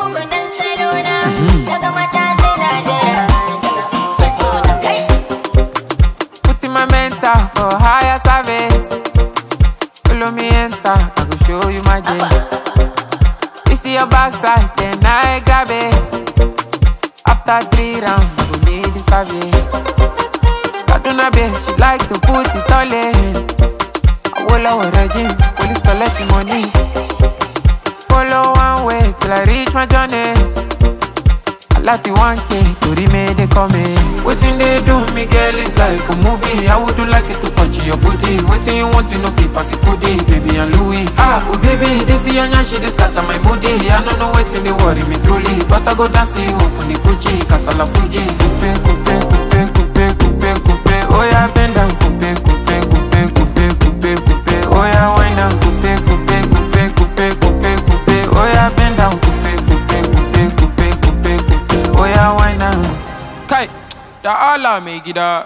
Putting my mental for higher service. Follow me enter, I go show you my game. You see your backside, then I grab it. After 3 rounds, I go need the service. Kaduna babe, she like to put it all in. I will our regime, police collecting money. Follow one way till I reach my journey. I like the 1K, to remain they coming. Waiting they do me, girl, it's like a movie. I would do like it to touch your booty. Waiting you want to know if pass it goodie, baby and Louis. Ah, oh baby, this is your she just start my moody. I don't know waiting they worry me truly, but I go dance to you open the Gucci, Kasala Fuji. Coupe, coupe, coupe, coupe, coupe, coupe. Oh yeah, bend down, coupe, coupe, coupe, coupe, coupe, coupe. Oh yeah, wind down, coupe, coupe, coupe, coupe, coupe, coupe. Oh yeah, bend down, coupe, coupe, coupe, coupe, coupe, coupe. Oh yeah, wind down. Kai, da Allah make it up.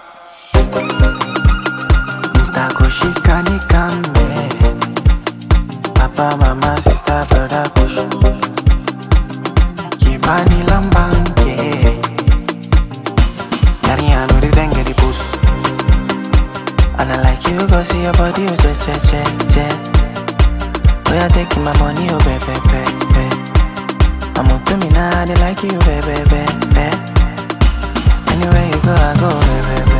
Takushika ni kambe. Papa, mama, sister, brother, push. Kibani lambanke. Yari anu di denge di push. And I like you, go see your body, oh, che. Oh, you're taking my money, oh, baby. I'm up to me now, they like you, baby. Anywhere you go, I go, baby.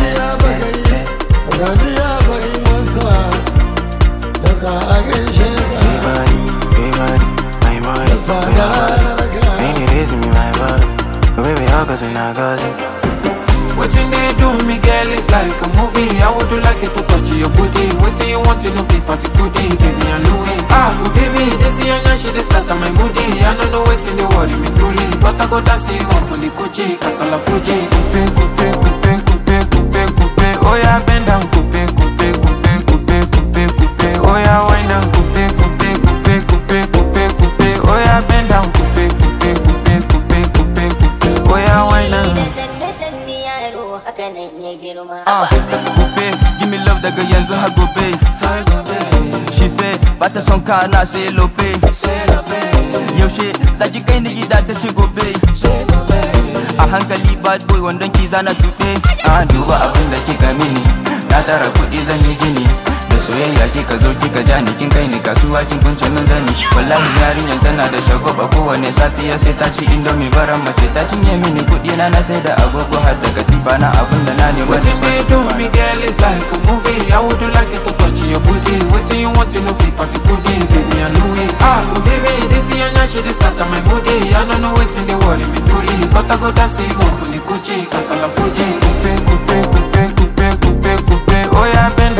Big body, my body, your body. Ain't it easy, me, my body. But baby, all goes in our gossip. Waiting they do me, girl, it's like a movie. I would do like it to touch your booty. Waiting you want to know if pass it goodie, baby and Louis. Ah, oh baby, this is your she just start my moody. I don't know waiting they worry me truly, but I go dance to you up on the Gucci, Kasala Fuji. Coupe, coupe, coupe, coupe, coupe. Oh yeah, bend down, coupe, coupe, coupe, coupe, coupe. Oh yeah, wind down, coupe, coupe, coupe, coupe, coupe. Oh yeah, wind down. Takushika ni kambe. Papa, mama, sister, brother, push. Kibani lambanke. Yari anu di denge di push. And I like you, go see your body, oh, che. Oh, you're taking my money, oh, baby. Oh yeah, wind down, coupe, coupe, coupe, coupe, coupe, coupe. Oh yeah, bend down, coupe, coupe, coupe, coupe, coupe, coupe. Oh yeah, wind down. Coupe, give me love daga yanzu har gobe. She say, bata son ka na sai lope. Yaushe, zaki kai ni gida ta ce gobe. A hankali bad boy wandon ki zana tuɓe. A duba abin da kika mini, na tara kuɗi zan yi gini. Da soyayya kika zo kika ja ni kin kai ni kasuwa kin kunce min zani. Wallahi yarinyar tana da shagwaba kowane safiya sai ta ci indomie baran mace ta cinye mini kuɗi na sai da agogo har da katifa na abin da na ne. Waiting they do me, girl, it's like a movie. I would do like it to touch your booty. Waiting you want to know if pass it goodie, baby and Louis. Ah, oh baby, this is your she just start my moody. I don't know waiting they worry me truly, but I go dance to you up on the Gucci, Kasala Fuji. Coupe, coupe, coupe, coupe, coupe, coupe. Oh yeah, bend